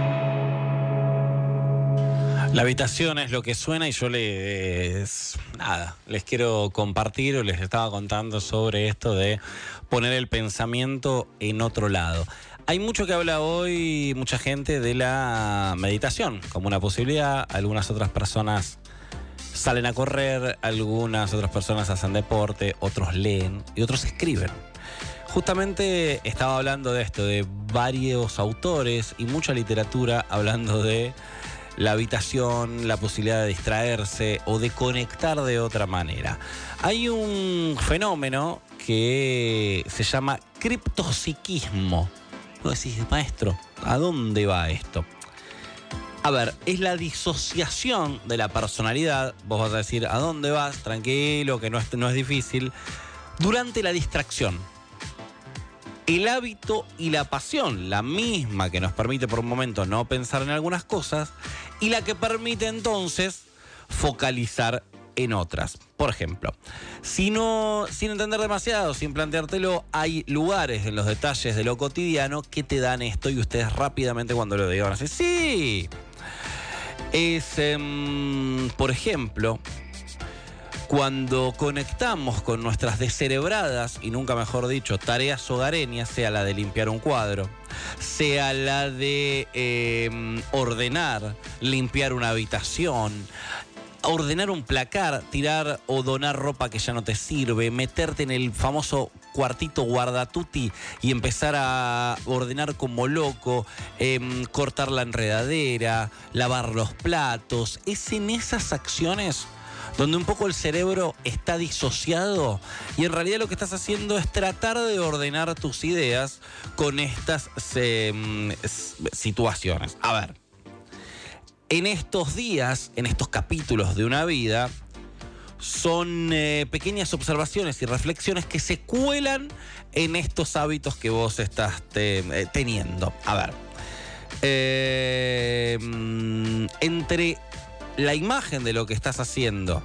La habitación es lo que suena y yo les, nada, les quiero compartir o les estaba contando sobre esto de poner el pensamiento en otro lado. Hay mucho que habla hoy, mucha gente, de la meditación como una posibilidad. Algunas otras personas salen a correr, algunas otras personas hacen deporte, otros leen y otros escriben. Justamente estaba hablando de esto, de varios autores y mucha literatura hablando de la habitación, la posibilidad de distraerse o de conectar de otra manera. Hay un fenómeno que se llama criptopsiquismo. Vos decís, maestro, ¿a dónde va esto? A ver, es la disociación de la personalidad. Vos vas a decir, ¿a dónde vas? Tranquilo, que no es, no es difícil. Durante la distracción. El hábito y la pasión, la misma que nos permite por un momento no pensar en algunas cosas y la que permite entonces focalizar en otras. Por ejemplo, si no, sin entender demasiado, sin planteártelo, hay lugares en los detalles de lo cotidiano que te dan esto y ustedes rápidamente cuando lo digan así, sí. Es, um, por ejemplo, cuando conectamos con nuestras descerebradas, y nunca mejor dicho, tareas hogareñas, sea la de limpiar un cuadro, sea la de eh, ordenar, limpiar una habitación, ordenar un placar, tirar o donar ropa que ya no te sirve, meterte en el famoso cuartito guardatuti y empezar a ordenar como loco, eh, cortar la enredadera, lavar los platos. Es en esas acciones donde un poco el cerebro está disociado y en realidad lo que estás haciendo es tratar de ordenar tus ideas con estas eh, situaciones. A ver, en estos días, en estos capítulos de una vida, son eh, pequeñas observaciones y reflexiones que se cuelan en estos hábitos que vos estás te, eh, teniendo. A ver, eh, entre la imagen de lo que estás haciendo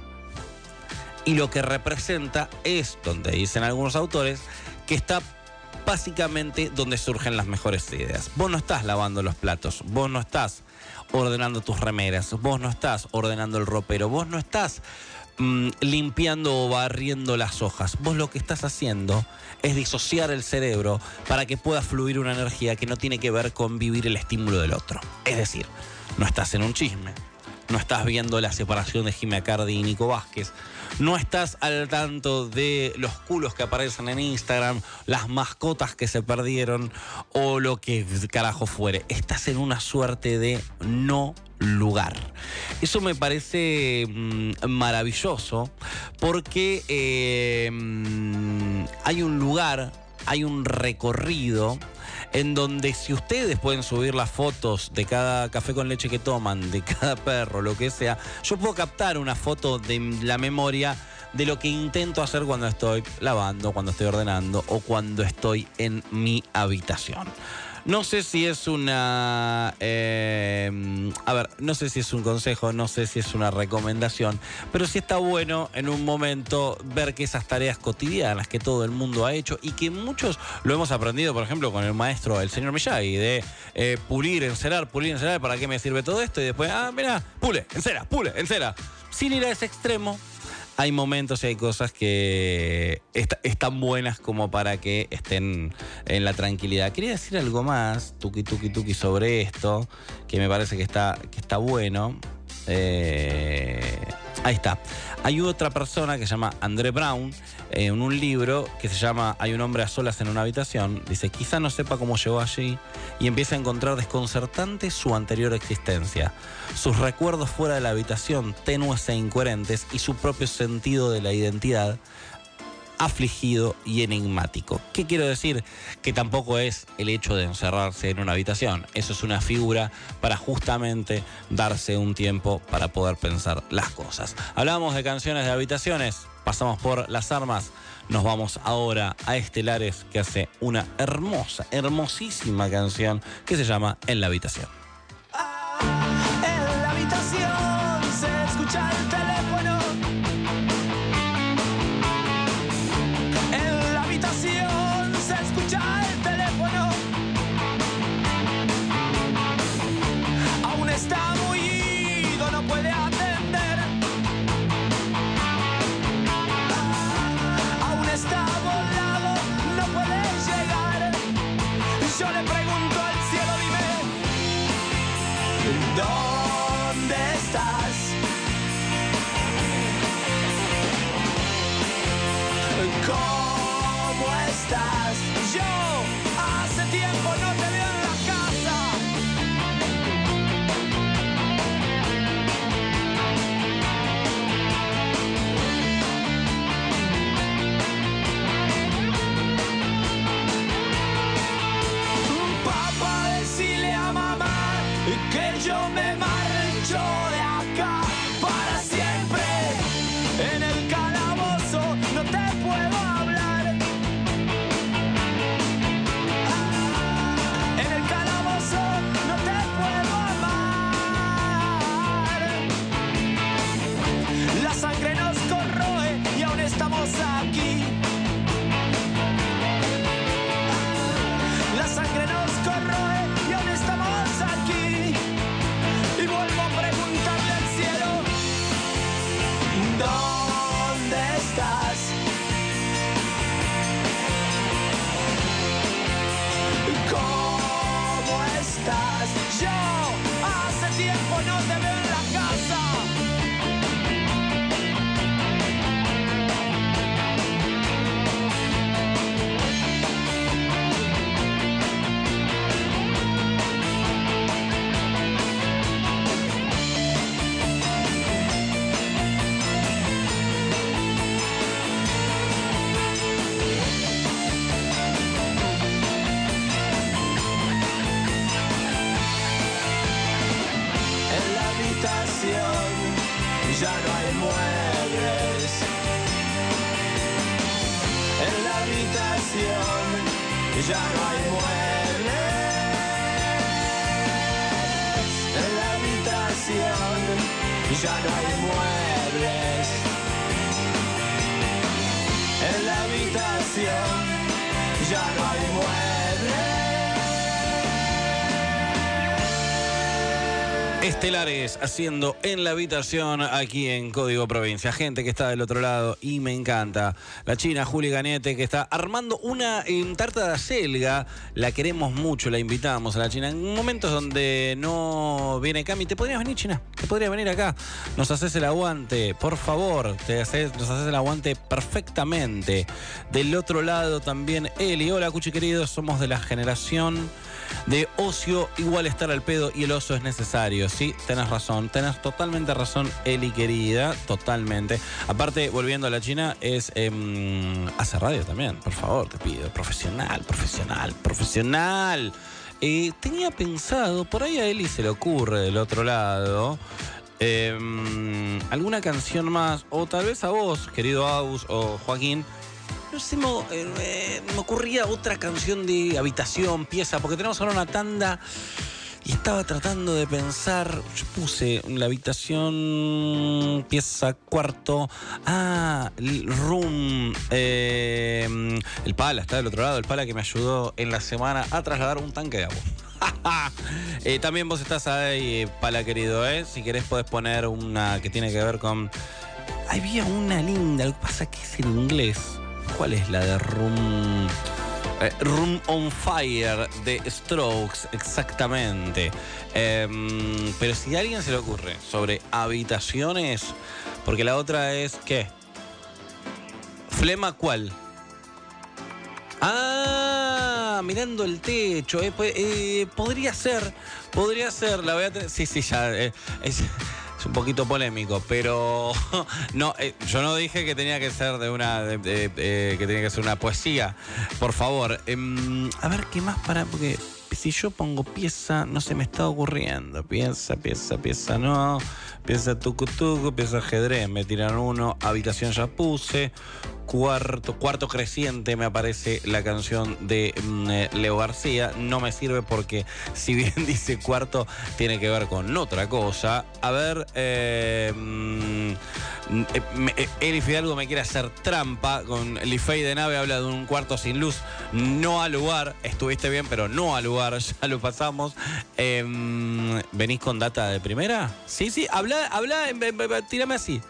y lo que representa es donde dicen algunos autores que está básicamente donde surgen las mejores ideas. Vos no estás lavando los platos, vos no estás ordenando tus remeras, vos no estás ordenando el ropero, vos no estás mmm, limpiando o barriendo las hojas. Vos lo que estás haciendo es disociar el cerebro para que pueda fluir una energía que no tiene que ver con vivir el estímulo del otro. Es decir, no estás en un chisme, no estás viendo la separación de Jimmy Acardi y Nico Vázquez, no estás al tanto de los culos que aparecen en Instagram, las mascotas que se perdieron o lo que carajo fuere. Estás en una suerte de no lugar. Eso me parece mmm, maravilloso porque eh, mmm, hay un lugar, hay un recorrido en donde si ustedes pueden subir las fotos de cada café con leche que toman, de cada perro, lo que sea, yo puedo captar una foto de la memoria de lo que intento hacer cuando estoy lavando, cuando estoy ordenando o cuando estoy en mi habitación. No sé si es una... Eh, a ver, no sé si es un consejo, no sé si es una recomendación, pero sí está bueno en un momento ver que esas tareas cotidianas que todo el mundo ha hecho y que muchos lo hemos aprendido, por ejemplo, con el maestro, el señor Miyagi, de eh, pulir, encerar, pulir, encerar, ¿para qué me sirve todo esto? Y después, ah, mira, pule, encera, pule, encera. Sin ir a ese extremo, hay momentos y hay cosas que est- están buenas como para que estén en la tranquilidad. Quería decir algo más, tuki, tuki, tuki, sobre esto, que me parece que está, que está bueno. Eh, ahí está. Hay otra persona que se llama André Brown, eh, en un libro que se llama Hay un hombre a solas en una habitación. Dice, quizá no sepa cómo llegó allí y empieza a encontrar desconcertante su anterior existencia, sus recuerdos fuera de la habitación, tenues e incoherentes, y su propio sentido de la identidad afligido y enigmático. ¿Qué quiero decir? Que tampoco es el hecho de encerrarse en una habitación. Eso es una figura para justamente darse un tiempo para poder pensar las cosas. Hablábamos de canciones de habitaciones, pasamos por Las Armas, nos vamos ahora a Estelares, que hace una hermosa, hermosísima canción que se llama En la habitación. En la habitación se escucha el teléfono. En la habitación se escucha el teléfono. Aún está muy ido, no puede atender. Aún está volado, no puede llegar. Yo le pregunto al cielo, dime, ¿dónde estás? ¿Cómo estás? Yo hace tiempo no te veo en la casa. Papá, decile a mamá que yo me marcho de acá para siempre. En el calabozo no te puedo hablar. En el calabozo no te puedo amar. habitación ya no hay muebles. En la habitación ya no hay muebles. En la habitación ya no hay muebles. En la habitación ya no hay muebles. Estelares haciendo En la habitación aquí en Código Provincia. Gente que está del otro lado y me encanta. La china Juli Gañete que está armando una eh, tarta de acelga. La queremos mucho, la invitamos a la china. En momentos donde no viene Cami, ¿te podrías venir, china? ¿Te podrías venir acá? Nos haces el aguante, por favor. Te haces, nos haces el aguante perfectamente. Del otro lado también Eli. Hola, Cuchi querido. Somos de la generación de ocio, igual estar al pedo y el oso es necesario. Sí, tenés razón, tenés totalmente razón, Eli querida, totalmente. Aparte, volviendo a la china, es eh, hace radio también, por favor, te pido. Profesional, profesional, profesional. Eh, tenía pensado, por ahí a Eli se le ocurre del otro lado, eh, alguna canción más, o tal vez a vos, querido Aus o Joaquín. No sé, me, eh, me ocurría otra canción de habitación, pieza, porque tenemos ahora una tanda y estaba tratando de pensar. Yo puse la habitación, pieza, cuarto. Ah, room. Eh, el Pala, está del otro lado. El Pala que me ayudó en la semana a trasladar un tanque de agua. eh, también vos estás ahí, Pala querido, ¿eh? Si querés podés poner una que tiene que ver con... Había una linda, lo que pasa que es en inglés. ¿Cuál es la de Room? Eh, Room on Fire de Strokes, exactamente. Eh, pero si a alguien se le ocurre sobre habitaciones, porque la otra es ¿qué? ¿Flema cuál? Ah, mirando el techo. Eh, eh, podría ser, podría ser. La voy a tener. Sí, sí, ya. Eh, es, Es un poquito polémico, pero no, eh, yo no dije que tenía que ser de una, de, de, de, que tenía que ser una poesía. Por favor, eh, a ver qué más para, porque si yo pongo pieza, no se me está ocurriendo. Pieza, pieza, pieza, no. Pieza tucu tucu, pieza ajedrez, me tiran uno. Habitación ya puse. Cuarto, cuarto creciente me aparece la canción de mm, Leo García. No me sirve porque si bien dice cuarto, tiene que ver con otra cosa. A ver, eh, mm, eh, Eli Fidalgo me quiere hacer trampa. Con Lifey de Nave habla de un cuarto sin luz. No al lugar, estuviste bien, pero no al lugar, ya lo pasamos. Eh, ¿Venís con data de primera? Sí, sí, habla, habla, tírame así.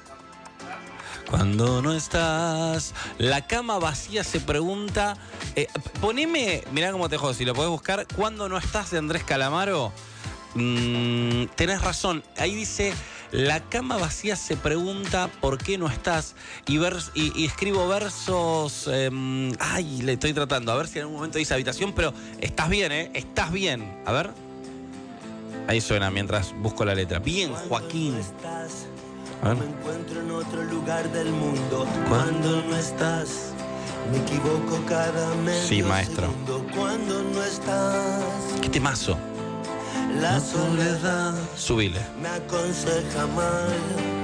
Cuando no estás, la cama vacía se pregunta. Eh, poneme, mirá cómo te jodo, si lo podés buscar. Cuando no estás de Andrés Calamaro. Mm, tenés razón, ahí dice: la cama vacía se pregunta por qué no estás. Y, vers, y, y escribo versos. Eh, ay, le estoy tratando, a ver si en algún momento dice habitación, pero estás bien, ¿eh? Estás bien. A ver. Ahí suena mientras busco la letra. Bien, Joaquín. Me encuentro en otro lugar del mundo. Cuando no estás, me equivoco cada medio sí, maestro. segundo. Cuando no estás, qué temazo. La soledad subile. Me aconseja mal.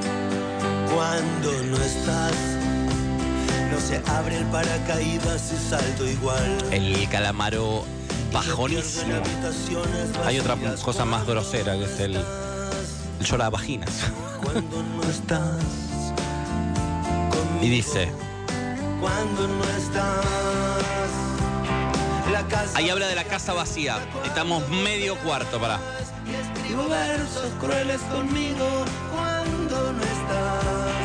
Cuando no estás, no se abre el paracaídas y salto igual. El Calamaro bajonísimo. Hay otra cosa más grosera que es el, el lloravaginas. Cuando no estás conmigo, y dice: cuando no estás, la casa. Ahí habla de la casa vacía. Estamos medio cuarto, pará. Escribo versos crueles conmigo cuando no estás.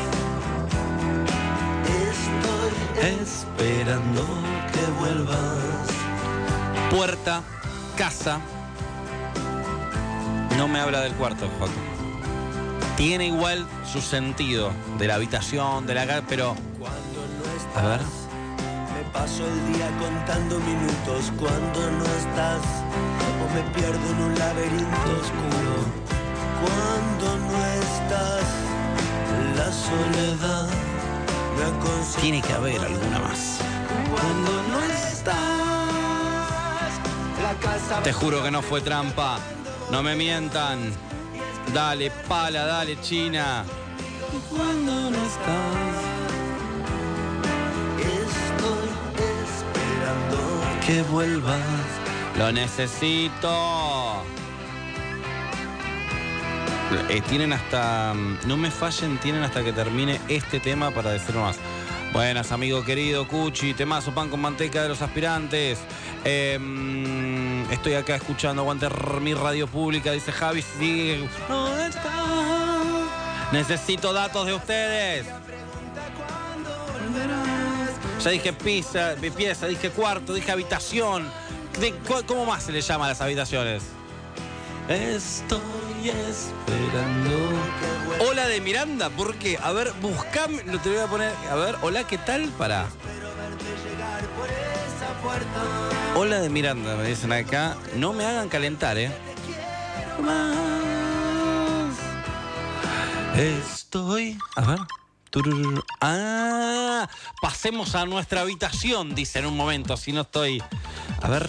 Estoy esperando que vuelvas. Puerta, casa. No me habla del cuarto, Joaquín. Tiene igual su sentido de la habitación, de la casa, pero... A ver. Me paso el día contando minutos cuando no estás. O me pierdo en un laberinto oscuro. Cuando no estás, la soledad me aconseja. Tiene que haber alguna más. Cuando no estás, la casa. Te juro que no fue trampa. No me mientan. Dale, pala, dale, China. Cuando no estás, Estoy esperando que vuelvas. Lo necesito. Eh, tienen hasta... No me fallen, tienen hasta que termine este tema para decir más. Buenas, amigo querido, Cuchi, temazo, pan con manteca de los aspirantes. Eh, estoy acá escuchando Aguante mi radio pública, dice Javi. Sigue. ¿Dónde está? Necesito datos de ustedes. Ya dije pieza, pieza, dije cuarto, dije habitación. ¿De, ¿Cómo más se le llama a las habitaciones? Estoy esperando. Hola de Miranda, ¿por qué? A ver, buscame, lo te voy a poner. A ver, hola, ¿qué tal? Pará. Hola de Miranda, me dicen acá. No me hagan calentar, ¿eh? Estoy. A ver. Turururu. Ah, pasemos a nuestra habitación, dice en un momento, si no estoy. A ver.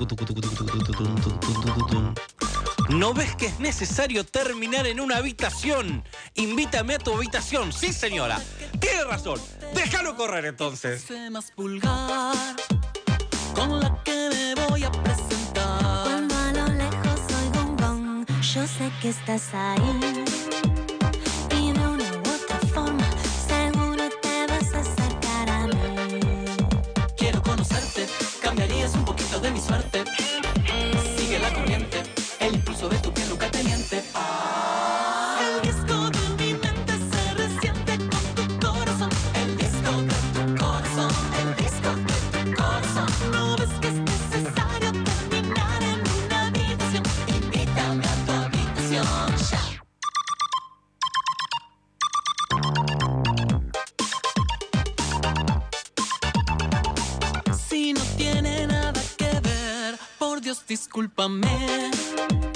¿No ves que es necesario terminar en una habitación? Invítame a tu habitación. Sí, señora. Tiene razón. Déjalo correr entonces. más vulgar con la que me voy a presentar. Cuando a lo lejos oigo un gong, yo sé que estás ahí. Y de una u otra forma, seguro te vas a acercar a mí. Quiero conocerte, cambiarías un poquito de mi suerte. Sigue la corriente, el impulso de tu piel nunca te miente. El disco de mi mente se resiente con tu corazón. El disco de tu corazón, el disco de tu corazón. ¿No ves que es necesario terminar en una habitación? Invítame a tu habitación ya. Si no tiene nada que ver, por Dios discúlpame.